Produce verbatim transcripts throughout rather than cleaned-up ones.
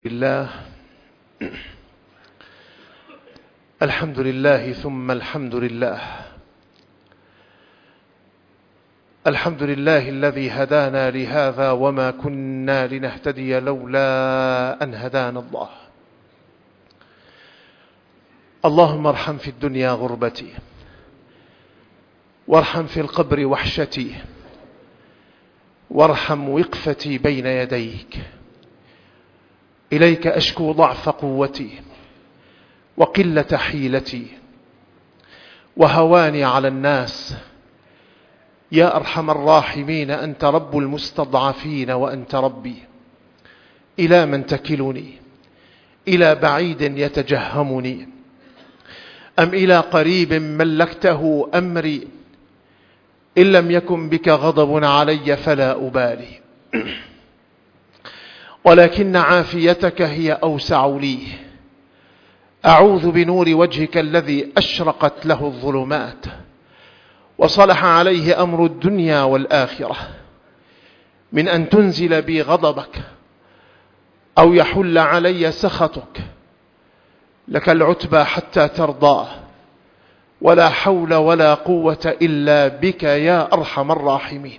الله الحمد لله ثم الحمد لله الحمد لله الذي هدانا لهذا وما كنا لنهتدي لولا أن هدانا الله. اللهم ارحم في الدنيا غربتي، وارحم في القبر وحشتي، وارحم وقفتي بين يديك. إليك أشكو ضعف قوتي وقلة حيلتي وهواني على الناس. يا أرحم الراحمين، أنت رب المستضعفين وأنت ربي. إلى من تكلني؟ إلى بعيد يتجهمني أم إلى قريب ملكته أمري؟ إن لم يكن بك غضب علي فلا أبالي، ولكن عافيتك هي أوسع لي. أعوذ بنور وجهك الذي أشرقت له الظلمات وصلح عليه أمر الدنيا والآخرة من أن تنزل بي غضبك أو يحل علي سخطك. لك العتبى حتى ترضى، ولا حول ولا قوة إلا بك يا أرحم الراحمين.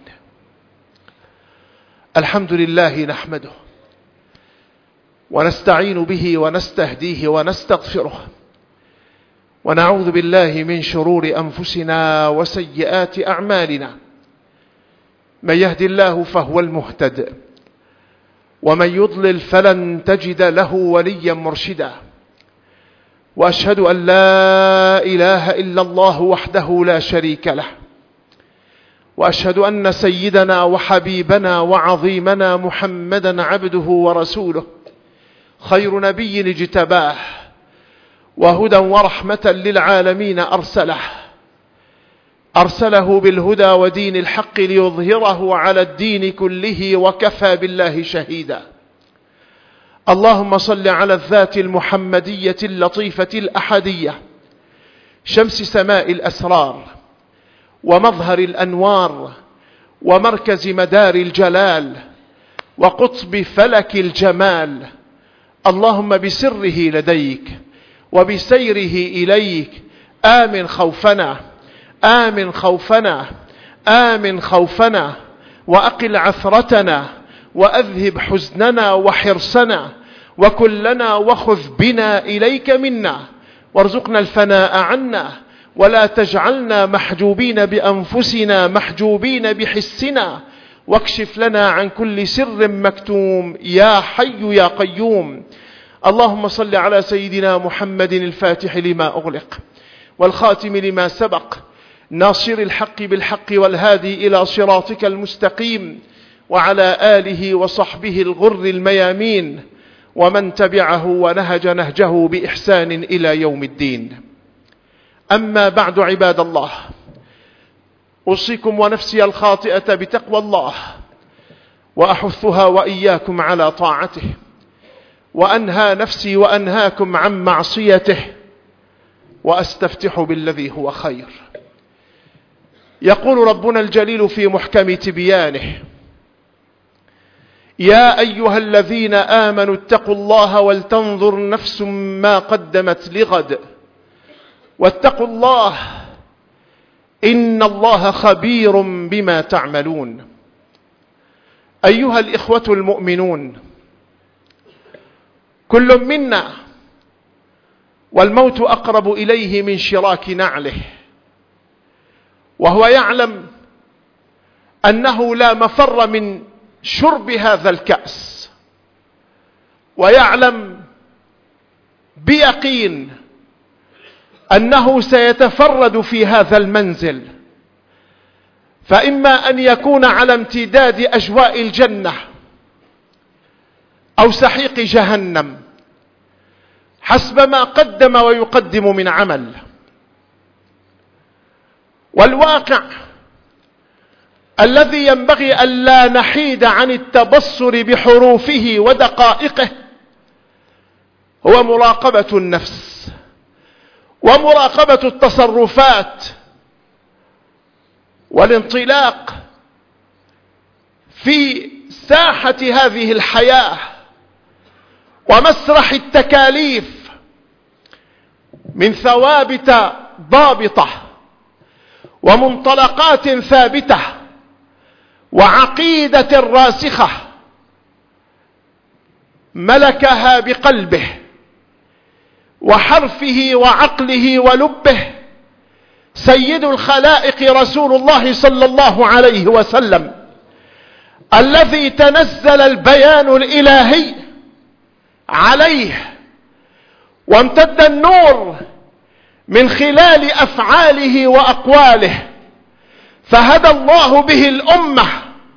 الحمد لله نحمده ونستعين به ونستهديه ونستغفره، ونعوذ بالله من شرور أنفسنا وسيئات أعمالنا. من يهد الله فهو المهتد، ومن يضلل فلن تجد له وليا مرشدا. وأشهد أن لا إله إلا الله وحده لا شريك له، وأشهد أن سيدنا وحبيبنا وعظيمنا محمدا عبده ورسوله، خير نبي اجتباه وهدى ورحمة للعالمين أرسله أرسله بالهدى ودين الحق ليظهره على الدين كله، وكفى بالله شهيدا. اللهم صل على الذات المحمدية اللطيفة الأحدية، شمس سماء الأسرار ومظهر الأنوار ومركز مدار الجلال وقطب فلك الجمال. اللهم بسره لديك وبسيره إليك آمن خوفنا آمن خوفنا آمن خوفنا وأقل عثرتنا وأذهب حزننا وحرصنا، وكلنا وخذ بنا إليك منا، وارزقنا الفناء عنا، ولا تجعلنا محجوبين بأنفسنا محجوبين بحسنا، واكشف لنا عن كل سر مكتوم يا حي يا قيوم. اللهم صل على سيدنا محمد الفاتح لما أغلق والخاتم لما سبق، ناصر الحق بالحق والهادي إلى صراطك المستقيم، وعلى آله وصحبه الغر الميامين، ومن تبعه ونهج نهجه بإحسان إلى يوم الدين. أما بعد، عباد الله، أوصيكم ونفسي الخاطئة بتقوى الله، وأحثها وإياكم على طاعته، وأنهى نفسي وأنهاكم عن معصيته، وأستفتح بالذي هو خير. يقول ربنا الجليل في محكم تبيانه: يا أيها الذين آمنوا اتقوا الله ولتنظر نفس ما قدمت لغد واتقوا الله إن الله خبير بما تعملون. أيها الإخوة المؤمنون، كل منا والموت أقرب إليه من شراك نعله، وهو يعلم أنه لا مفر من شرب هذا الكأس، ويعلم بيقين أنه سيتفرد في هذا المنزل، فإما أن يكون على امتداد أجواء الجنة أو سحيق جهنم حسب ما قدم ويقدم من عمل. والواقع الذي ينبغي أن لا نحيد عن التبصر بحروفه ودقائقه هو مراقبة النفس ومراقبة التصرفات والانطلاق في ساحة هذه الحياة ومسرح التكاليف من ثوابت ضابطة ومنطلقات ثابتة وعقيدة راسخة ملكها بقلبه وحرفه وعقله ولبه سيد الخلائق رسول الله صلى الله عليه وسلم، الذي تنزل البيان الإلهي عليه وامتد النور من خلال أفعاله وأقواله، فهدى الله به الأمة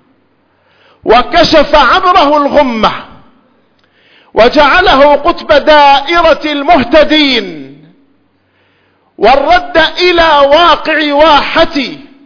وكشف عبره الغمة وجعله قطب دائرة المهتدين والرد إلى واقع واحة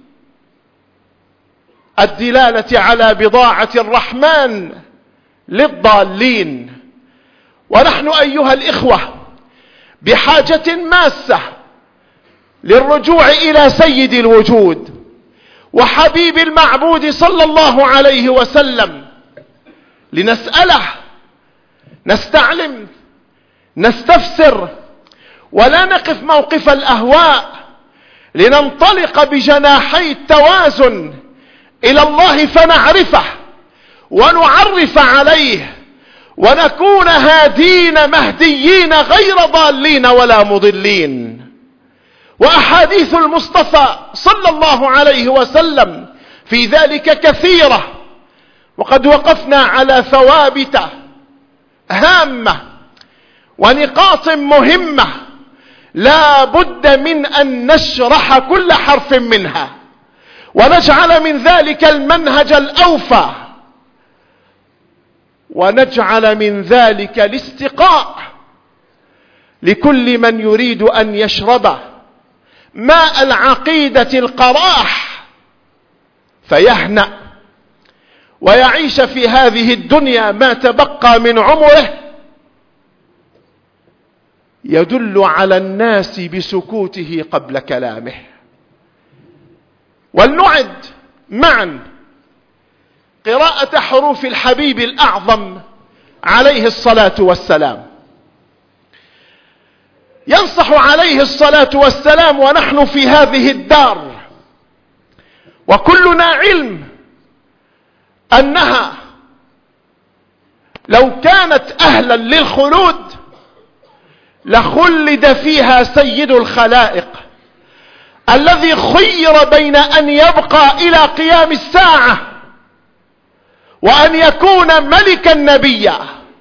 الدلالة على بضاعة الرحمن للضالين. ونحن أيها الإخوة بحاجة ماسة للرجوع إلى سيد الوجود وحبيب المعبود صلى الله عليه وسلم، لنسأله، نستعلم، نستفسر، ولا نقف موقف الأهواء، لننطلق بجناحي التوازن إلى الله فنعرفه ونعرف عليه ونكون هادين مهديين غير ضالين ولا مضلين. وأحاديث المصطفى صلى الله عليه وسلم في ذلك كثيرة، وقد وقفنا على ثوابت هامة ونقاط مهمة لا بد من أن نشرح كل حرف منها ونجعل من ذلك المنهج الأوفى، ونجعل من ذلك الاستقاء لكل من يريد أن يشرب ماء العقيدة القراح فيهنأ ويعيش في هذه الدنيا ما تبقى من عمره يدل على الناس بسكوته قبل كلامه. ولنعد معا قراءة حروف الحبيب الأعظم عليه الصلاة والسلام. ينصح عليه الصلاة والسلام ونحن في هذه الدار وكلنا علم أنها لو كانت أهلا للخلود لخلد فيها سيد الخلائق الذي خير بين أن يبقى إلى قيام الساعة وأن يكون ملكا نبيا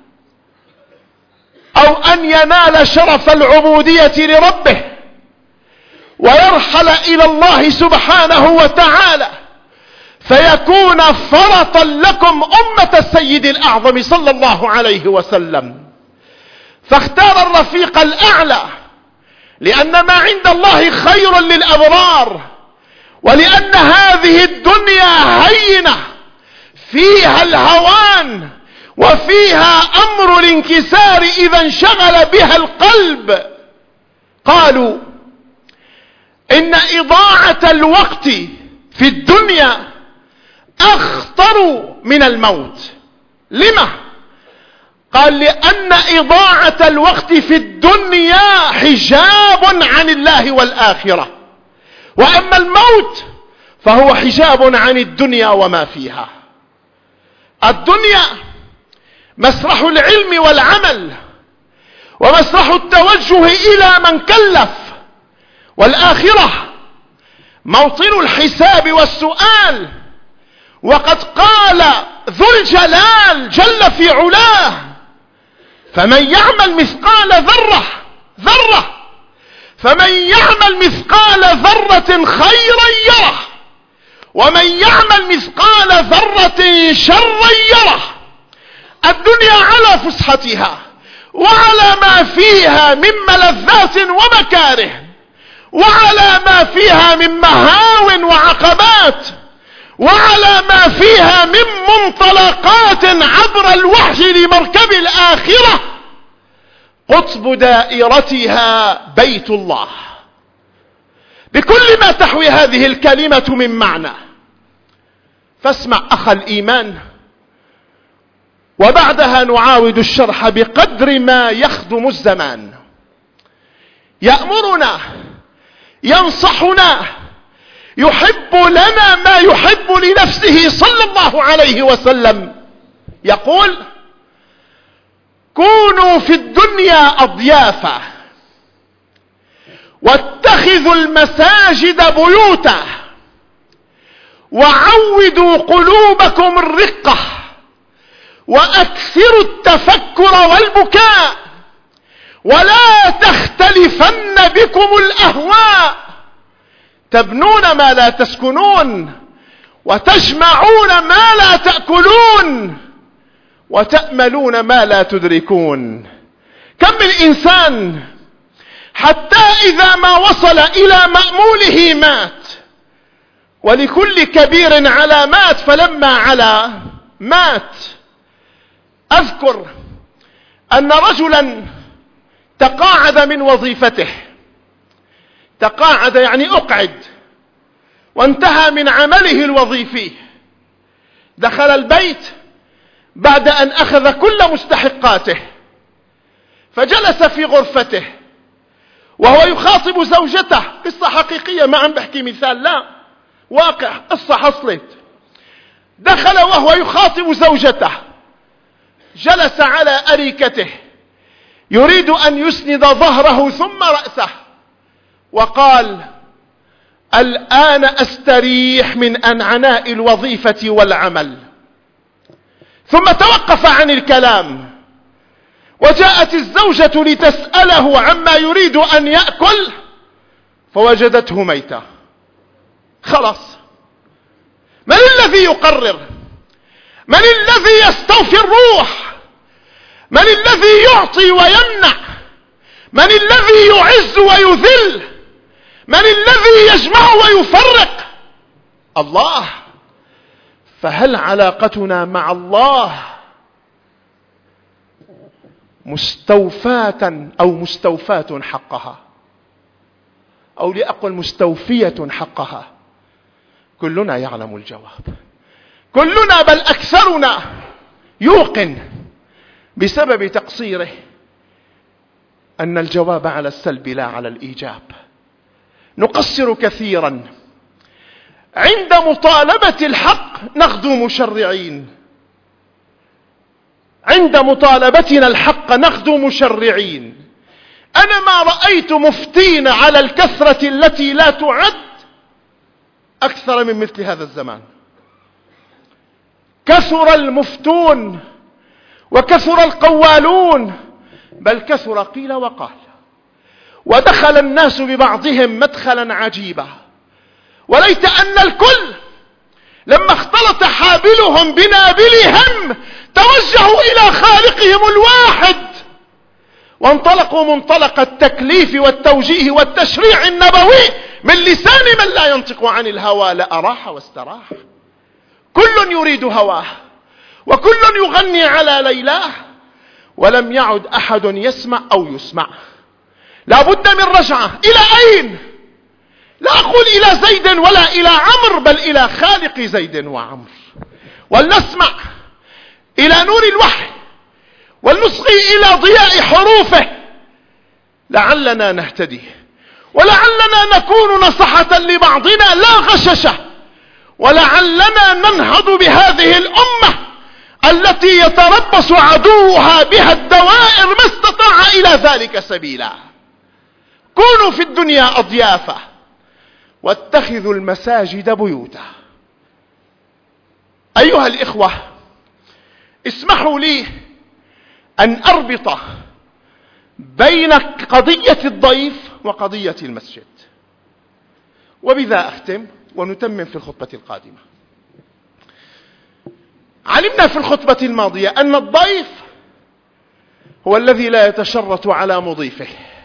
أو أن ينال شرف العبودية لربه ويرحل إلى الله سبحانه وتعالى فيكون فرطا لكم أمة السيد الأعظم صلى الله عليه وسلم. فاختار الرفيق الأعلى لأن ما عند الله خير للأبرار، ولأن هذه الدنيا هينة فيها الهوان وفيها أمر الانكسار إذا انشغل بها القلب. قالوا إن إضاعة الوقت في الدنيا أخطر من الموت. لما؟ قال لأن إضاعة الوقت في الدنيا حجاب عن الله والآخرة، وأما الموت فهو حجاب عن الدنيا وما فيها. الدنيا مسرح العلم والعمل ومسرح التوجه إلى من كلف، والآخرة موطن الحساب والسؤال. وقد قال ذو الجلال جل في علاه: فمن يعمل مثقال ذرة ذرة فمن يعمل مثقال ذرة خيرا يره ومن يعمل مثقال ذرة شرا يره. الدنيا على فسحتها وعلى ما فيها من ملذات ومكاره وعلى ما فيها من مهاو وعقبات وعلى ما فيها من منطلقات عبر الوحي لمركب الآخرة. قطب دائرتها بيت الله بكل ما تحوي هذه الكلمة من معنى. فاسمع أخ الإيمان وبعدها نعاود الشرح بقدر ما يخدم الزمان. يأمرنا، ينصحنا، يحب لنا ما يحب لنفسه صلى الله عليه وسلم. يقول: كونوا في الدنيا أضيافا واتخذوا المساجد بيوتا وعودوا قلوبكم الرقة وأكثروا التفكر والبكاء ولا تختلفن بكم الأهواء، تبنون ما لا تسكنون وتجمعون ما لا تأكلون وتأملون ما لا تدركون. كم من إنسان حتى إذا ما وصل إلى مأموله مات، ولكل كبير علامات، فلما علا مات. أذكر أن رجلا تقاعد من وظيفته، تقاعد يعني أقعد، وانتهى من عمله الوظيفي. دخل البيت بعد أن أخذ كل مستحقاته، فجلس في غرفته وهو يخاطب زوجته. قصة حقيقية، ما عم بحكي مثال، لا، واقع، قصة حصلت. دخل وهو يخاطب زوجته، جلس على أريكته يريد أن يسند ظهره ثم رأسه، وقال: الآن أستريح من أنعناء الوظيفة والعمل. ثم توقف عن الكلام، وجاءت الزوجة لتسأله عما يريد أن يأكل، فوجدته ميتا. خلاص، من الذي يقرر؟ من الذي يستوفي الروح؟ من الذي يعطي ويمنع؟ من الذي يعز ويذل؟ من الذي يجمع ويفرق؟ الله. فهل علاقتنا مع الله مستوفاة أو مستوفاة حقها، أو لأقل مستوفية حقها؟ كلنا يعلم الجواب، كلنا بل أكثرنا يوقن بسبب تقصيره أن الجواب على السلب لا على الإيجاب. نقصر كثيرا عند مطالبة الحق، نغدو مشرعين. عند مطالبتنا الحق نغدو مشرعين. أنا ما رأيت مفتين على الكثرة التي لا تعد أكثر من مثل هذا الزمان. كثر المفتون وكثر القوالون، بل كثر قيل وقال، ودخل الناس ببعضهم مدخلا عجيبا. وليت أن الكل لما اختلط حابلهم بنابلهم توجهوا إلى خالقهم الواحد، وانطلقوا منطلق التكليف والتوجيه والتشريع النبوي من لسان من لا ينطق عن الهوى لأراح واستراح. كل يريد هواه، وكل يغني على ليلاه، ولم يعد أحد يسمع أو يسمع. لا بد من رجعة. إلى أين؟ لا أقول إلى زيد ولا إلى عمرو، بل إلى خالق زيد وعمرو. ولنسمع إلى نور الوحي، ولنصغي إلى ضياء حروفه، لعلنا نهتدي، ولعلنا نكون نصحة لبعضنا لا غششة، ولعلنا ننهض بهذه الأمة التي يتربص عدوها بها الدوائر ما استطاع إلى ذلك سبيلا. كونوا في الدنيا أضيافا واتخذوا المساجد بيوتا. أيها الإخوة، اسمحوا لي أن أربط بين قضية الضيف وقضية المسجد، وبذا أختم ونتمم في الخطبة القادمة. علمنا في الخطبة الماضية أن الضيف هو الذي لا يتشرط على مضيفه.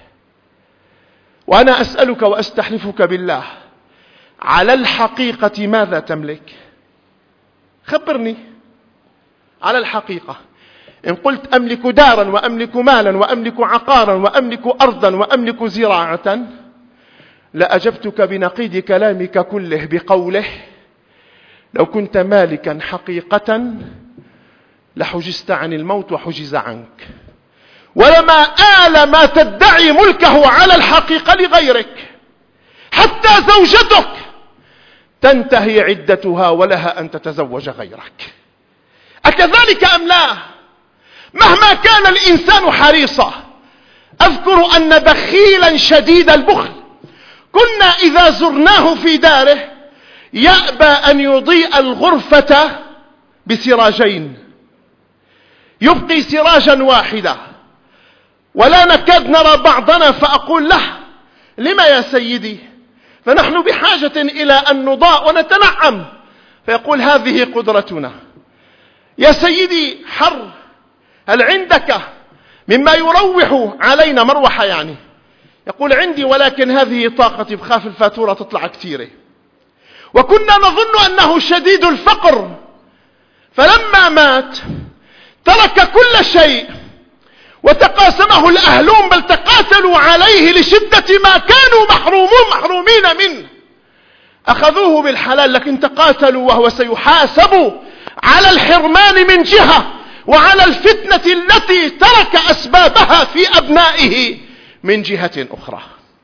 وأنا أسألك وأستحلفك بالله، على الحقيقة ماذا تملك؟ خبرني على الحقيقة. إن قلت أملك دارا وأملك مالا وأملك عقارا وأملك أرضا وأملك زراعة، لأجبتك بنقيض كلامك كله بقوله: لو كنت مالكا حقيقة لحجزت عن الموت وحجز عنك، ولما آل ما تدعي ملكه على الحقيقة لغيرك، حتى زوجتك تنتهي عدتها ولها أن تتزوج غيرك. أكذلك أم لا؟ مهما كان الإنسان حريصا. أذكر أن بخيلا شديد البخل كنا إذا زرناه في داره يأبى أن يضيء الغرفة بسراجين، يبقي سراجا واحدا، ولا نكاد نرى بعضنا، فأقول له: لما يا سيدي؟ فنحن بحاجة إلى أن نضاء ونتنعم. فيقول: هذه قدرتنا. يا سيدي حر، هل عندك مما يروح علينا؟ مروحة يعني. يقول: عندي، ولكن هذه طاقتي، بخاف الفاتورة تطلع كثيرة. وكنا نظن أنه شديد الفقر، فلما مات ترك كل شيء وتقاسمه الأهلون، بل تقاتلوا عليه لشدة ما كانوا محرومون محرومين منه. أخذوه بالحلال، لكن تقاتلوا وهو سيحاسب على الحرمان من جهة، وعلى الفتنة التي ترك أسبابها في أبنائه من جهة أخرى.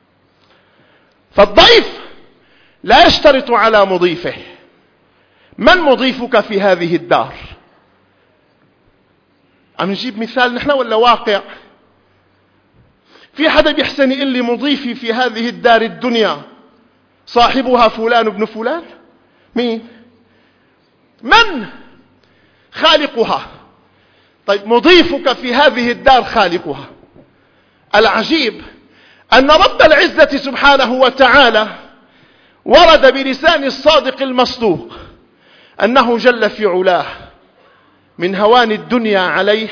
فالضيف لا يشترط على مضيفه. من مضيفك في هذه الدار؟ عم نجيب مثال نحن ولا واقع؟ في حدا بيحسن يقول لي مضيفي في هذه الدار الدنيا صاحبها فلان ابن فلان؟ مين؟ من خالقها؟ طيب مضيفك في هذه الدار خالقها. العجيب أن رب العزة سبحانه وتعالى ورد بلسان الصادق المصدوق أنه جل في علاه من هوان الدنيا عليه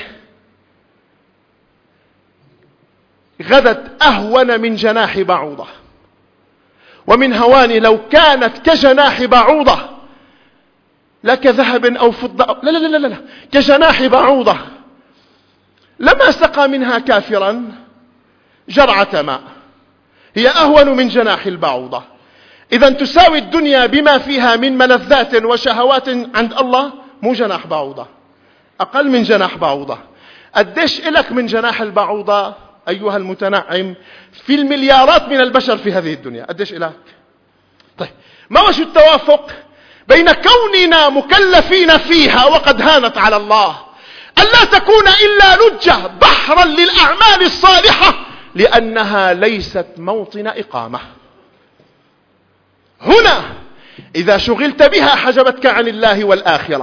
غدت أهون من جناح بعوضة، ومن هوان لو كانت كجناح بعوضة لا كذهب أو فضة، لا لا لا لا لا كجناح بعوضة لما سقى منها كافرا جرعة ماء. هي أهون من جناح البعوضة. إذا تساوي الدنيا بما فيها من ملذات وشهوات عند الله مو جناح بعوضة، أقل من جناح بعوضة. قديش إلك من جناح البعوضة أيها المتنعم في المليارات من البشر في هذه الدنيا؟ قديش إلك؟ طيب ما وجه التوافق بين كوننا مكلفين فيها وقد هانت على الله ألا تكون إلا لجة بحرا للأعمال الصالحة، لأنها ليست موطن إقامة. هنا إذا شغلت بها حجبتك عن الله والآخرة،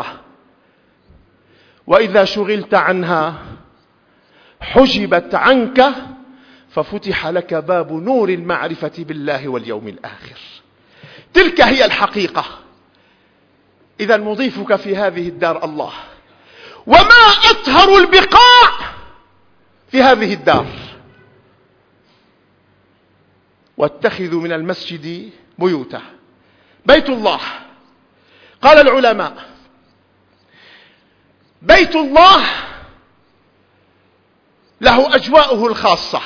وإذا شغلت عنها حجبت عنك، ففتح لك باب نور المعرفة بالله واليوم الآخر. تلك هي الحقيقة. إذا مضيفك في هذه الدار الله. وما أطهر البقاع في هذه الدار. واتخذوا من المسجد بيوتا. بيت الله، قال العلماء بيت الله له أجواؤه الخاصة.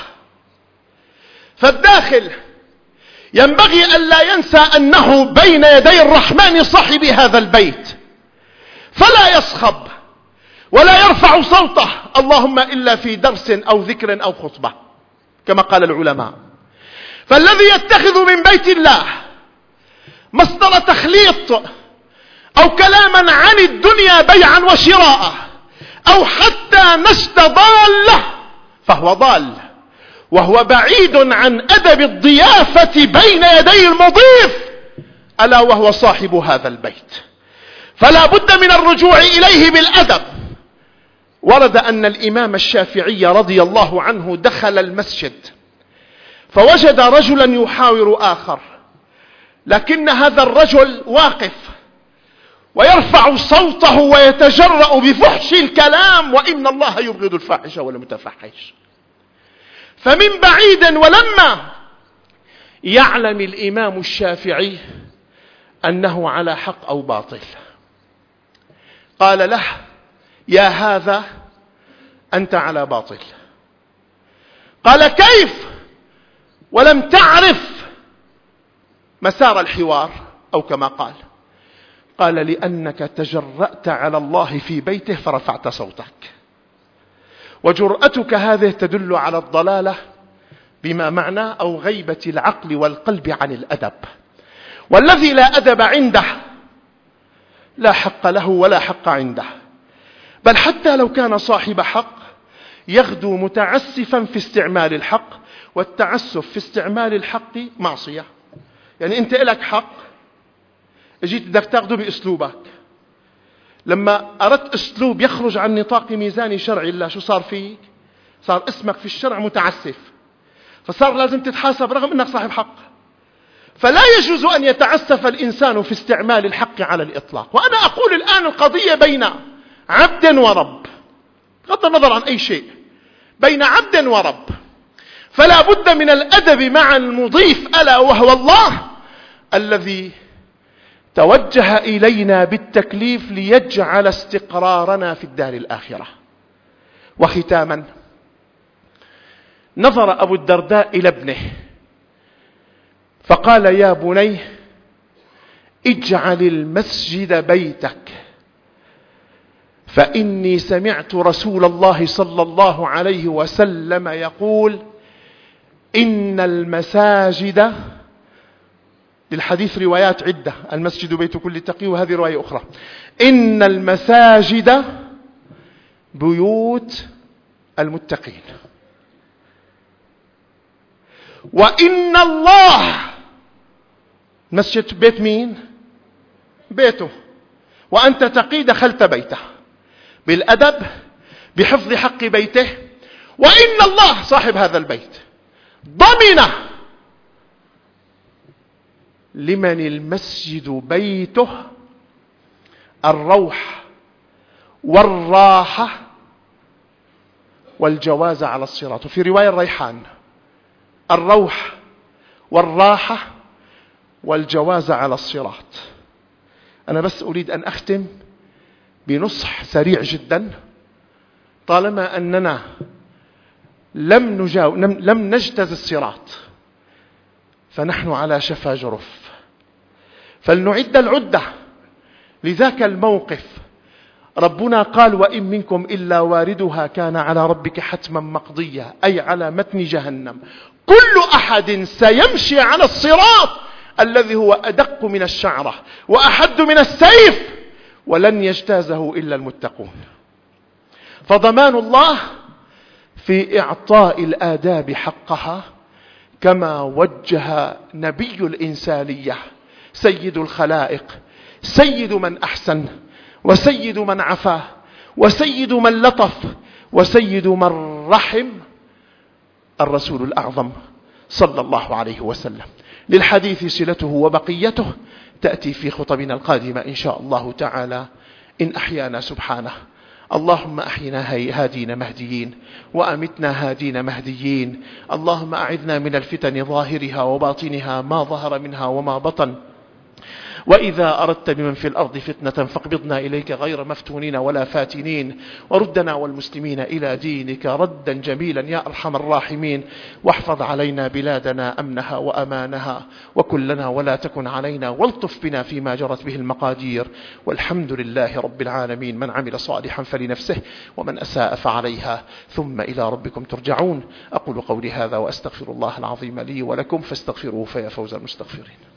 فالداخل ينبغي أن لا ينسى أنه بين يدي الرحمن صاحب هذا البيت، فلا يصخب ولا يرفع صوته اللهم إلا في درس أو ذكر أو خطبة كما قال العلماء. فالذي يتخذ من بيت الله مصدر تخليط أو كلاما عن الدنيا بيعا وشراء أو حتى نشد ضالة فهو ضال، وهو بعيد عن أدب الضيافة بين يدي المضيف ألا وهو صاحب هذا البيت. فلا بد من الرجوع إليه بالأدب. ورد أن الإمام الشافعي رضي الله عنه دخل المسجد فوجد رجلا يحاور آخر، لكن هذا الرجل واقف ويرفع صوته ويتجرأ بفحش الكلام، وإن الله يبغض الفاحش والمتفحش. فمن بعيد ولما يعلم الإمام الشافعي أنه على حق أو باطل قال له يا هذا أنت على باطل. قال كيف ولم تعرف مسار الحوار أو كما قال. قال: لأنك تجرأت على الله في بيته فرفعت صوتك. وجرأتك هذه تدل على الضلالة بما معنى أو غيبة العقل والقلب عن الأدب. والذي لا أدب عنده لا حق له ولا حق عنده، بل حتى لو كان صاحب حق يغدو متعسفا في استعمال الحق، والتعسف في استعمال الحق معصية. يعني أنت لك حق، جيت بدك تاخده بأسلوبك، لما أردت أسلوب يخرج عن نطاق ميزان شرعي الله، شو صار فيك؟ صار اسمك في الشرع متعسف، فصار لازم تتحاسب رغم أنك صاحب حق. فلا يجوز أن يتعسف الإنسان في استعمال الحق على الإطلاق. وأنا أقول الآن القضية بين عبد ورب، بغض النظر عن أي شيء، بين عبد ورب، فلا بد من الأدب مع المضيف ألا وهو الله الذي توجه إلينا بالتكليف ليجعل استقرارنا في الدار الآخرة. وختاما، نظر أبو الدرداء إلى ابنه فقال: يا بني اجعل المسجد بيتك، فإني سمعت رسول الله صلى الله عليه وسلم يقول: إن المساجد، للحديث روايات عدة، المسجد بيت كل تقي، وهذه رواية أخرى، إن المساجد بيوت المتقين، وإن الله، مسجد بيت مين؟ بيته، وأنت تقي دخلت بيته بالأدب بحفظ حق بيته، وإن الله صاحب هذا البيت ضمن لمن المسجد بيته الروح والراحة والجواز على الصراط. وفي رواية الريحان: الروح والراحة والجواز على الصراط. أنا بس أريد أن أختم بنصح سريع جدا. طالما أننا لم نجاو لم نجتز الصراط فنحن على شفا جرف، فلنعد العدة لذاك الموقف. ربنا قال: وإن منكم إلا واردها كان على ربك حتما مقضيا، أي على متن جهنم. كل أحد سيمشي على الصراط الذي هو أدق من الشعرة وأحد من السيف، ولن يجتازه إلا المتقون. فضمان الله في إعطاء الآداب حقها، كما وجه نبي الإنسانية سيد الخلائق، سيد من أحسن، وسيد من عفا، وسيد من لطف، وسيد من رحم، الرسول الأعظم صلى الله عليه وسلم. للحديث صلته وبقيته تأتي في خطبنا القادمة إن شاء الله تعالى إن أحيانا سبحانه. اللهم أحينا هادين مهديين، وأمتنا هادين مهديين. اللهم أعذنا من الفتن ظاهرها وباطنها، ما ظهر منها وما بطن. وإذا أردت بمن في الأرض فتنة فاقبضنا إليك غير مفتونين ولا فاتنين، وردنا والمسلمين إلى دينك ردا جميلا يا أرحم الراحمين. واحفظ علينا بلادنا أمنها وأمانها، وكلنا ولا تكن علينا، والطف بنا فيما جرت به المقادير. والحمد لله رب العالمين. من عمل صالحا فلنفسه، ومن أساء فعليها، ثم إلى ربكم ترجعون. أقول قولي هذا وأستغفر الله العظيم لي ولكم، فاستغفروه فيا فوز المستغفرين.